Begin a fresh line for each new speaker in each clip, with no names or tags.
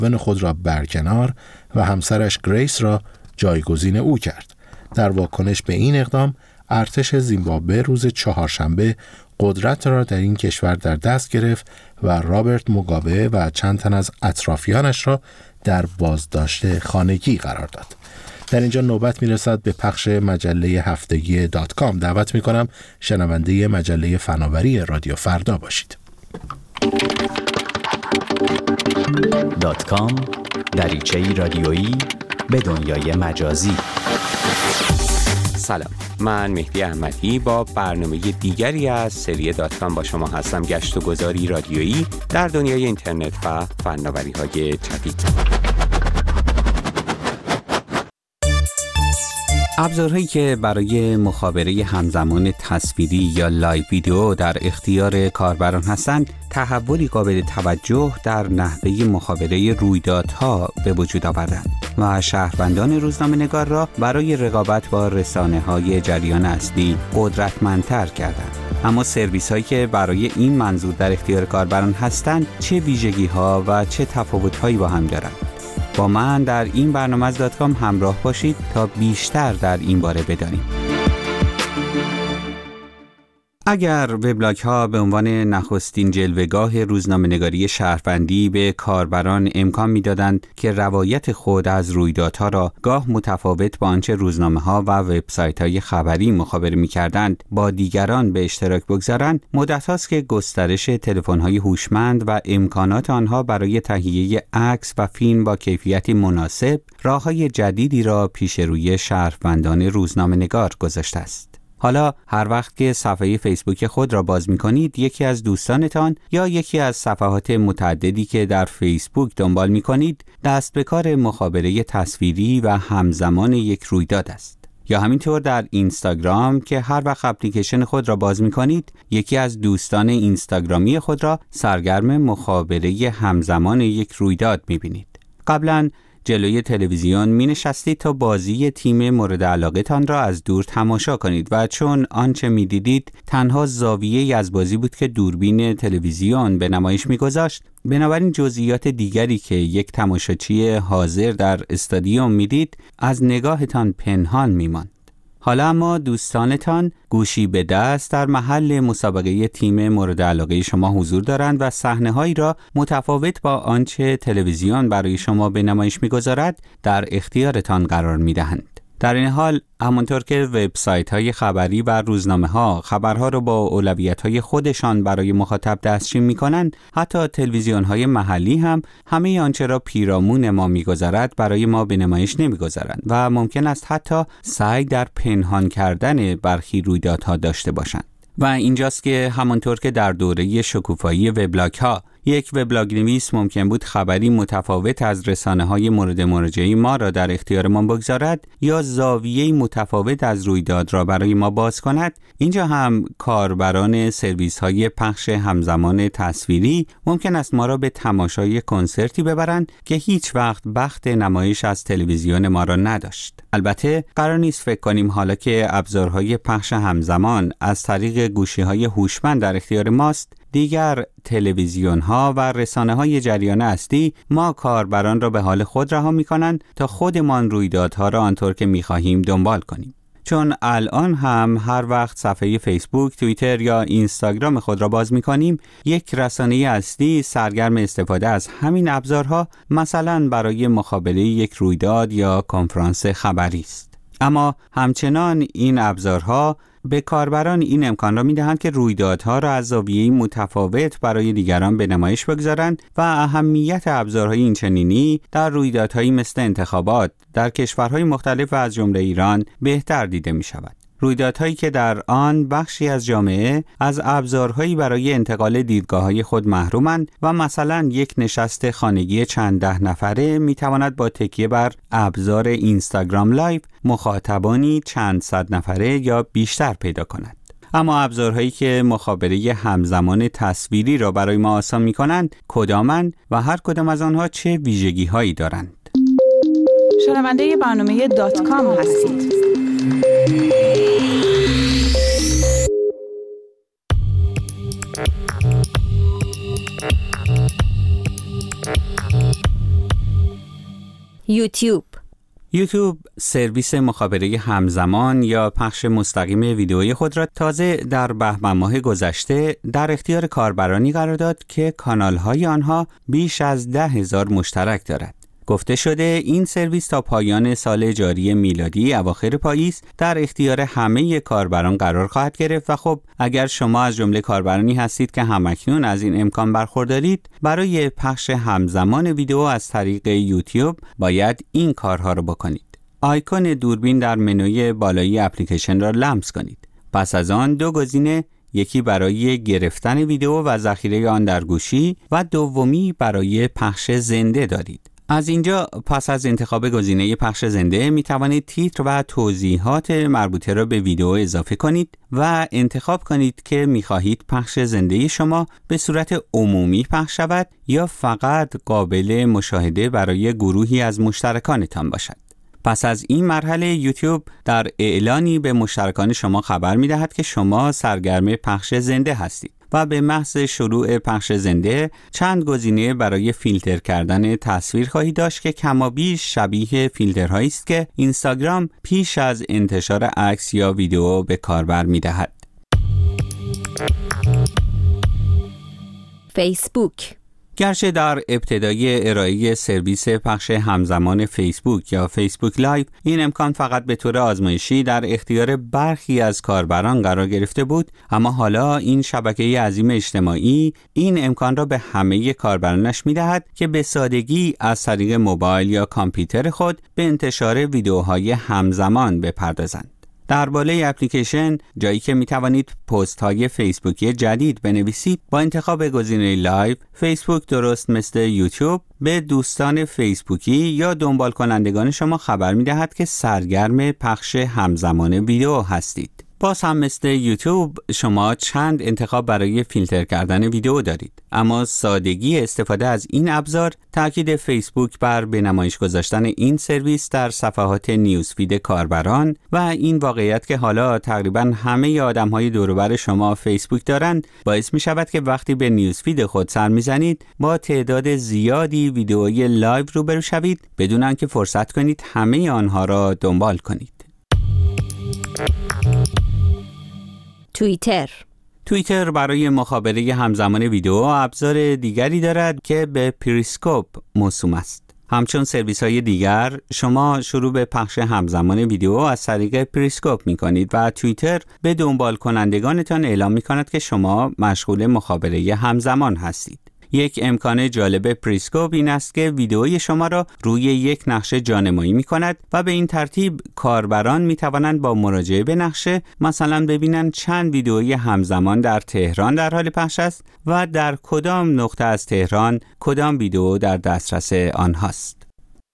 معاون خود را برکنار و همسرش گریس را جایگزین او کرد. در واکنش به این اقدام ارتش زیمبابوه روز چهارشنبه قدرت را در این کشور در دست گرفت و رابرت موگابه و چند تن از اطرافیانش را در بازداشت خانگی قرار داد. در اینجا نوبت میرسد به پخش مجله هفتگی .com. دعوت میکنم شنونده مجله فناوری رادیو فردا باشید.
.com دریچه‌ای رادیویی به دنیای مجازی.
سلام، من مهدی احمدی با برنامه دیگری از سری .com با شما هستم. گشت و گذاری رادیویی در دنیای اینترنت و فناوری‌های جدید. ابزارهایی که برای مخابره همزمان تصویری یا لایو ویدیو در اختیار کاربران هستند، تحولی قابل توجه در نحوه مخابره رویدادها به وجود آوردند و شهروندان روزنامه‌نگار را برای رقابت با رسانه‌های جریان اصلی قدرتمندتر کردند. اما سرویس‌هایی که برای این منظور در اختیار کاربران هستند، چه ویژگی‌ها و چه تفاوت‌هایی با هم دارند؟ با من در این برنامه از .com همراه باشید تا بیشتر در این باره بدانیم. اگر وبلاگ‌ها به عنوان نخستین جلوه‌گاه روزنامه‌نگاری شهروندی به کاربران امکان می‌دادند که روایت خود از رویدادها را گاه متفاوت با آنچه روزنامه‌ها و وبسایت‌های خبری مخابره می‌کردند با دیگران به اشتراک بگذارند، مدت است که گسترش تلفن‌های هوشمند و امکانات آنها برای تهیه عکس و فیلم با کیفیتی مناسب راه‌های جدیدی را پیش روی شهروندان روزنامه‌نگار گذاشته است. حالا هر وقت که صفحه فیسبوک خود را باز می‌کنید، یکی از دوستانتان یا یکی از صفحات متعددی که در فیسبوک دنبال می‌کنید، دست به کار مخابره تصویری و همزمان یک رویداد است. یا همینطور در اینستاگرام که هر وقت اپلیکیشن خود را باز می‌کنید، یکی از دوستان اینستاگرامی خود را سرگرم مخابره همزمان یک رویداد می‌بینید. قبلاً جلوی تلویزیون می نشستید تا بازی تیم مورد علاقه تان را از دور تماشا کنید و چون آنچه می دیدید تنها زاویه‌ای از بازی بود که دوربین تلویزیون به نمایش می گذاشت، بنابراین جزئیات دیگری که یک تماشاچی حاضر در استادیوم می دید از نگاهتان پنهان می ماند. حالا اما دوستانتان گوشی به دست در محل مسابقه تیم مورد علاقه شما حضور دارند و صحنه‌هایی را متفاوت با آنچه تلویزیون برای شما به نمایش می‌گذارد در اختیارتان قرار می‌دهند. در این حال همانطور که وبسایت‌های خبری و روزنامه‌ها خبرها را با اولویت‌های خودشان برای مخاطب دستچین می‌کنند، حتی تلویزیون‌های محلی هم همه آنچه را پیرامون ما می‌گذارد برای ما به نمایش نمی‌گذارند و ممکن است حتی سعی در پنهان کردن برخی رویدادها داشته باشند. و اینجاست که همانطور که در دوره شکوفایی وبلاگ‌ها یک وبلاگ نویس ممکن بود خبری متفاوت از رسانه‌های مورد مراجعه ما را در اختیار ما بگذارد یا زاویه‌ای متفاوت از رویداد را برای ما باز کند، اینجا هم کاربران سرویس‌های پخش همزمان تصویری ممکن است ما را به تماشای کنسرتی ببرند که هیچ وقت بخت نمایش از تلویزیون ما را نداشت. البته قرار نیست فکر کنیم حالا که ابزارهای پخش همزمان از طریق گوشی‌های هوشمند در اختیار ماست، دیگر تلویزیون‌ها و رسانه‌های جریان اصلی ما کاربران را به حال خود رها می‌کنند تا خودمان رویدادها را آنطور که می‌خواهیم دنبال کنیم. چون الان هم هر وقت صفحه فیسبوک، توییتر یا اینستاگرام خود را باز می‌کنیم، یک رسانه اصلی سرگرم استفاده از همین ابزارها، مثلا برای مخابره یک رویداد یا کنفرانس خبری است. اما همچنان این ابزارها به کاربران این امکان را می‌دهند که رویدادها را از زاویه‌ای متفاوت برای دیگران به نمایش بگذارند و اهمیت ابزارهای اینچنینی در رویدادهایی مثل انتخابات در کشورهای مختلف و از جمله ایران بهتر دیده می‌شود. رویدادهایی که در آن بخشی از جامعه از ابزارهایی برای انتقال دیدگاه‌های خود محرومند و مثلا یک نشست خانگی چند ده نفره می‌تواند با تکیه بر ابزار اینستاگرام لایو مخاطبانی چند صد نفره یا بیشتر پیدا کند. اما ابزارهایی که مخابره همزمان تصویری را برای ما آسان می‌کنند کدامند و هر کدام از آنها چه ویژگی‌هایی دارند؟
شنونده برنامه .com هستید.
یوتیوب سرویس مخابره همزمان یا پخش مستقیم ویدئوی خود را تازه در بهمن ماه گذشته در اختیار کاربرانی قرار داد که کانال‌های آنها بیش از 10,000 مشترک دارد. گفته شده این سرویس تا پایان سال جاری میلادی اواخر پاییز در اختیار همه کاربران قرار خواهد گرفت و خب اگر شما از جمله کاربرانی هستید که همکنون از این امکان برخوردارید، برای پخش همزمان ویدیو از طریق یوتیوب باید این کارها رو بکنید. آیکون دوربین در منوی بالایی اپلیکیشن را لمس کنید. پس از آن دو گزینه، یکی برای گرفتن ویدیو و ذخیره آن در گوشی و دومی برای پخش زنده دارید. از اینجا پس از انتخاب گزینه پخش زنده می توانید تیتر و توضیحات مربوطه را به ویدیو اضافه کنید و انتخاب کنید که می خواهید پخش زنده شما به صورت عمومی پخش شود یا فقط قابل مشاهده برای گروهی از مشترکانتان باشد. پس از این مرحله یوتیوب در اعلانی به مشترکان شما خبر می دهد که شما سرگرم پخش زنده هستید و به محض شروع پخش زنده چند گزینه برای فیلتر کردن تصویر خواهید داشت که کمابیش شبیه فیلترهایی است که اینستاگرام پیش از انتشار عکس یا ویدیو به کاربر می‌دهد.
فیسبوک.
گرچه در ابتدای ارائه سرویس پخش همزمان فیسبوک یا فیسبوک لایو این امکان فقط به طور آزمایشی در اختیار برخی از کاربران قرار گرفته بود، اما حالا این شبکه عظیم اجتماعی این امکان را به همه کاربرانش می‌دهد که به سادگی از طریق موبایل یا کامپیوتر خود به انتشار ویدیوهای همزمان بپردازند. در بالای اپلیکیشن جایی که می توانید پست های فیسبوکی جدید بنویسید، با انتخاب گزینه لایو، فیسبوک درست مثل یوتیوب به دوستان فیسبوکی یا دنبال کنندگان شما خبر می دهد که سرگرم پخش همزمان ویدیو هستید. باز هم مثل یوتیوب شما چند انتخاب برای فیلتر کردن ویدیو دارید، اما سادگی استفاده از این ابزار تاکید فیسبوک بر به نمایش گذاشتن این سرویس در صفحات نیوزفید کاربران و این واقعیت که حالا تقریبا همه آدم‌های دور و بر شما فیسبوک دارند باعث می شود که وقتی به نیوزفید خود سر می‌زنید با تعداد زیادی ویدیوهای لایو روبرو شوید بدون آنکه فرصت کنید همه آنها را دنبال کنید. توییتر برای مخابره همزمان ویدیو ابزار دیگری دارد که به پریسکوپ موسوم است. همچون سرویس های دیگر شما شروع به پخش همزمان ویدیو از طریق پریسکوپ می کنید و توییتر به دنبال کنندگانتان اعلام می کند که شما مشغول مخابره همزمان هستید. یک امکان جالب پریسکوپ این است که ویدئوی شما را روی یک نقشه جانمایی می کند و به این ترتیب کاربران می توانند با مراجعه به نقشه مثلا ببینند چند ویدئوی همزمان در تهران در حال پخش است و در کدام نقطه از تهران کدام ویدئو در دسترس آنهاست.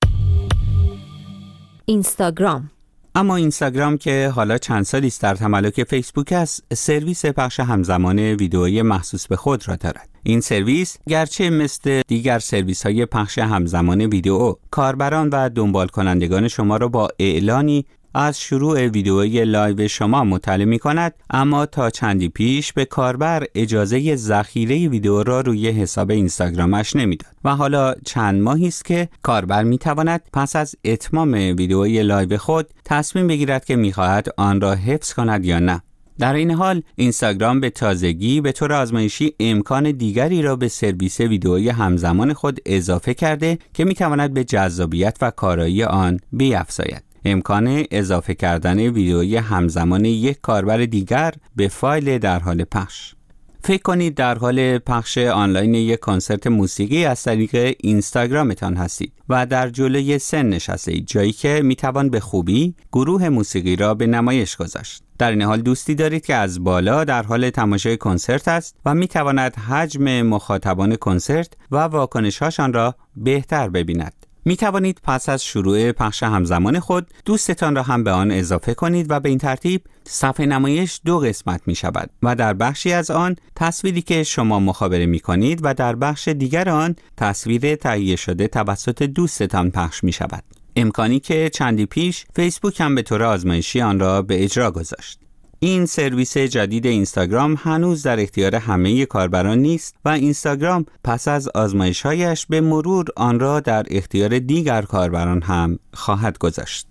اینستاگرام.
اما اینستاگرام که حالا چند سالی است در تملک فیسبوک است، سرویس پخش همزمان ویدئویی مخصوص به خود را دارد. این سرویس گرچه مثل دیگر سرویس‌های پخش همزمان ویدئو کاربران و دنبال کنندگان شما را با اعلانی از شروع ویدئوی لایو شما مطلع می‌کند، اما تا چندی پیش به کاربر اجازه ذخیره ویدئو را روی حساب اینستاگرامش نمیداد و حالا چند ماهی است که کاربر می‌تواند پس از اتمام ویدئوی لایو خود تصمیم بگیرد که می‌خواهد آن را حفظ کند یا نه. در این حال اینستاگرام به تازگی به طور آزمایشی امکان دیگری را به سرویس ویدئویی همزمان خود اضافه کرده که می‌تواند به جذابیت و کارایی آن بیفزاید. امکان اضافه کردن ویدئوی همزمان یک کاربر دیگر به فایل در حال پخش. فکر کنید در حال پخش آنلاین یک کنسرت موسیقی از طریق اینستاگرامتان هستید و در جلوی سن نشستید، جایی که میتوان به خوبی گروه موسیقی را به نمایش گذاشت. در این حال دوستی دارید که از بالا در حال تماشای کنسرت است و میتواند حجم مخاطبان کنسرت و واکنش‌هاشان را بهتر ببیند. می توانید پس از شروع پخش همزمان خود دوستتان را هم به آن اضافه کنید و به این ترتیب صفحه نمایش دو قسمت می شود و در بخشی از آن تصویری که شما مخابره می کنید و در بخش دیگر آن تصویر تهیه شده توسط دوستتان پخش می شود. امکانی که چندی پیش فیسبوک هم به طور آزمایشی آن را به اجرا گذاشت. این سرویس جدید اینستاگرام هنوز در اختیار همه کاربران نیست و اینستاگرام پس از آزمایش‌هایش به مرور آن را در اختیار دیگر کاربران هم خواهد گذاشت.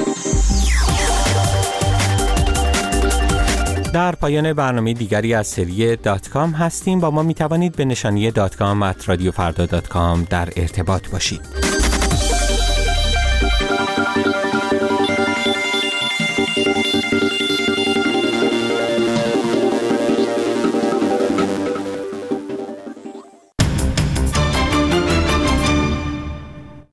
در پایان برنامه دیگری از سری .com هستیم. با ما می توانید به نشانی .com@radiofarda.com در ارتباط باشید.